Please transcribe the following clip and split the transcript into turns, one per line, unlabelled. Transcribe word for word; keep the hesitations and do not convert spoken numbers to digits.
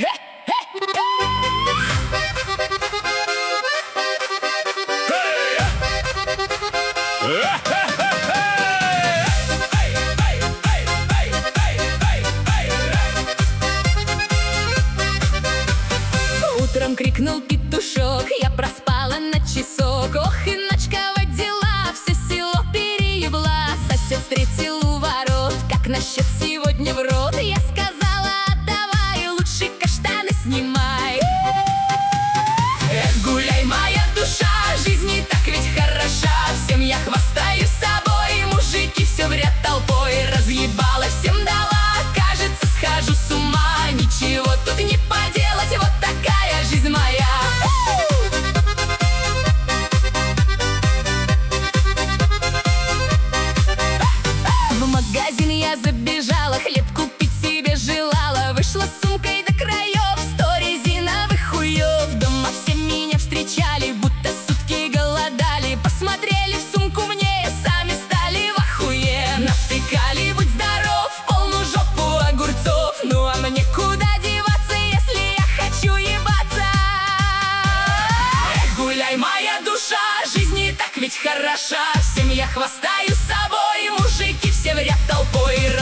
Утром крикнул петушок, я проспала на часок. Ох, и ночковать дела, все село переебла. Сосед встретил у ворот, как насчет сегодня в рот? Я сказала, отдавай, лучше каштаны снимай. Эх, гуляй, моя душа, жизнь не так ведь хороша. Всем я хвастаюсь собой, мужики все в ряд толпой. Разъебала, всем дала, кажется, схожу с ума. Ничего тут не поделать, вот такая жизнь моя. В магазин я забежала, хлеб купить себе желала. Вышла с сумкой до краев, сто резиновых хуев. Дома все меня встречали, будто сутки голодали. Посмотрели в сумку мне, сами стали в охуе. Навтыкали, будь здоров, полную жопу огурцов. Ну а мне куда деваться, если я хочу ебаться? Эх, гуляй, моя душа, жизнь не так ведь хороша. Всем я хвастаюсь собой, мужики все в ряд толпой.